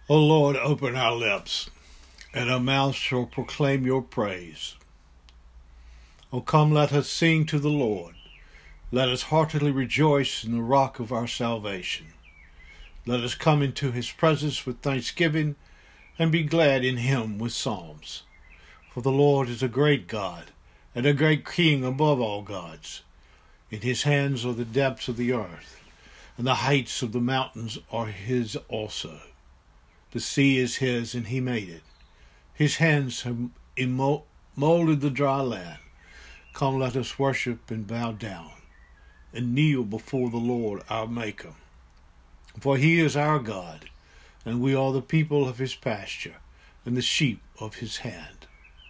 O Lord, open our lips, and our mouths shall proclaim your praise. O come, let us sing to the Lord. Let us heartily rejoice in the rock of our salvation. Let us come into his presence with thanksgiving, and be glad in him with psalms. For the Lord is a great God, and a great King above all gods. In his hands are the depths of the earth, and the heights of the mountains are his also. The sea is his, and he made it. His hands have molded the dry land. Come, let us worship and bow down, and kneel before the Lord our Maker. For he is our God, and we are the people of his pasture, and the sheep of his hand.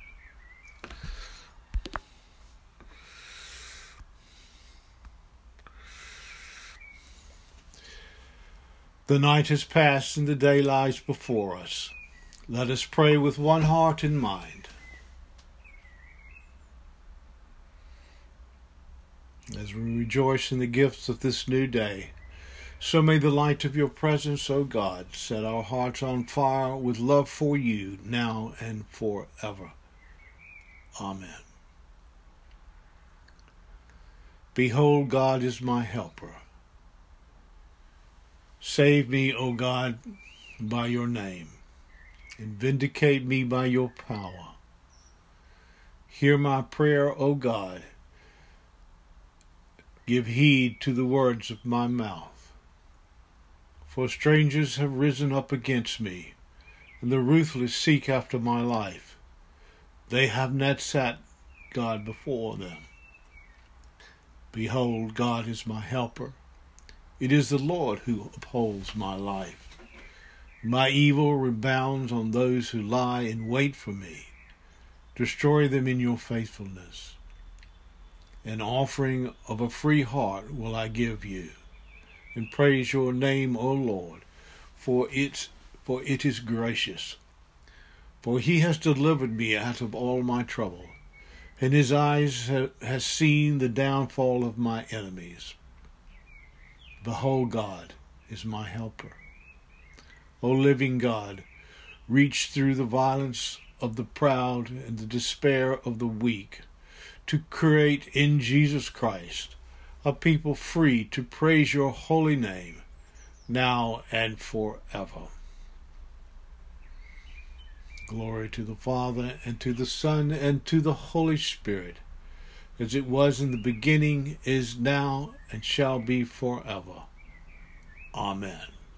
The night has passed, and the day lies before us. Let us pray with one heart and mind. As we rejoice in the gifts of this new day, so may the light of your presence, O God, set our hearts on fire with love for you now and forever. Amen. Behold, God is my helper. Save me, O God, by your name, and vindicate me by your power. Hear my prayer, O God. Give heed to the words of my mouth. For strangers have risen up against me, and the ruthless seek after my life. They have not set God before them. Behold, God is my helper. It is the Lord who upholds my life. My evil rebounds on those who lie in wait for me. Destroy them in your faithfulness. An offering of a free heart will I give you, and praise your name, O Lord, for it is gracious. For he has delivered me out of all my trouble, and his eyes has seen the downfall of my enemies. Behold, God is my helper. O living God, reach through the violence of the proud and the despair of the weak, to create in Jesus Christ a people free to praise your holy name, now and forever. Glory to the Father, and to the Son, and to the Holy Spirit, as it was in the beginning, is now, and shall be forever. Amen.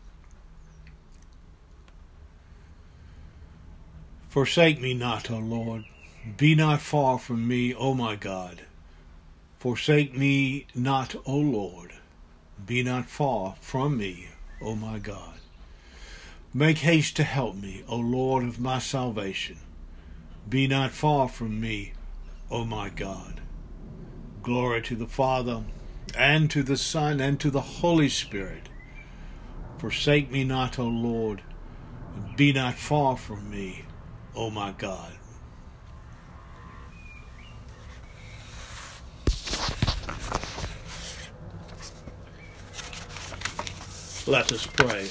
Forsake me not, O Lord. Be not far from me, O my God. Forsake me not, O Lord. Be not far from me, O my God. Make haste to help me, O Lord of my salvation. Be not far from me, O my God. Glory to the Father, and to the Son, and to the Holy Spirit. Forsake me not, O Lord, and be not far from me, O my God. Let us pray.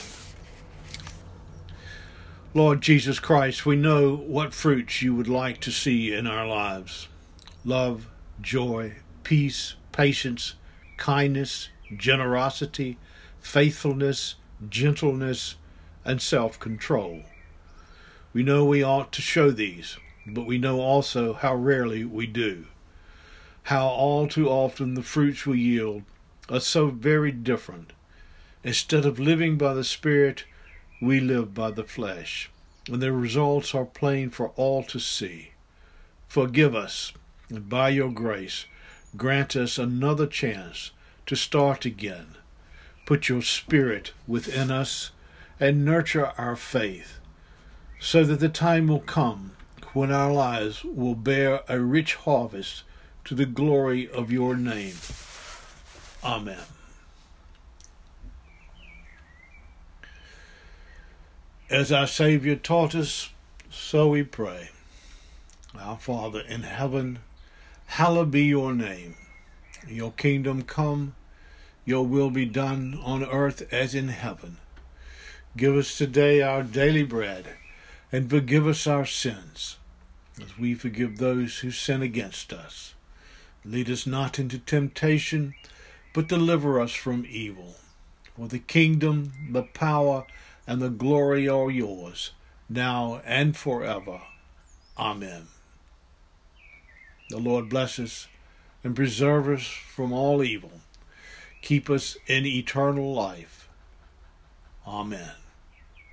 Lord Jesus Christ, we know what fruits you would like to see in our lives. Love, joy, peace, patience, kindness, generosity, faithfulness, gentleness, and self-control. We know we ought to show these, but we know also how rarely we do. How all too often the fruits we yield are so very different. Instead of living by the Spirit, we live by the flesh, and the results are plain for all to see. Forgive us, and by your grace, grant us another chance to start again. Put your Spirit within us and nurture our faith, so that the time will come when our lives will bear a rich harvest to the glory of your name. Amen. As our Savior taught us, so we pray. Our Father in heaven, hallowed be your name. Your kingdom come, your will be done on earth as in heaven. Give us today our daily bread, and forgive us our sins, as we forgive those who sin against us. Lead us not into temptation, but deliver us from evil. For the kingdom, the power, and the glory are yours, now and forever. Amen. The Lord bless us and preserve us from all evil. Keep us in eternal life. Amen.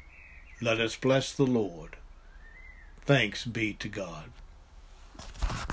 Let us bless the Lord. Thanks be to God.